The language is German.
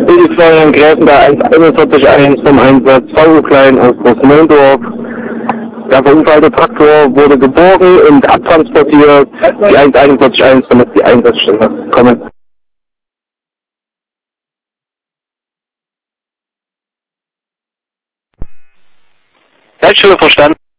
Bild 2 in Gräfen, der 141 vom Einsatz, VU Klein aus Großmondorf. Der verunfallte Traktor wurde geborgen und abtransportiert. Die 141 damit die Einsatzstelle kommen. Leitstelle verstanden.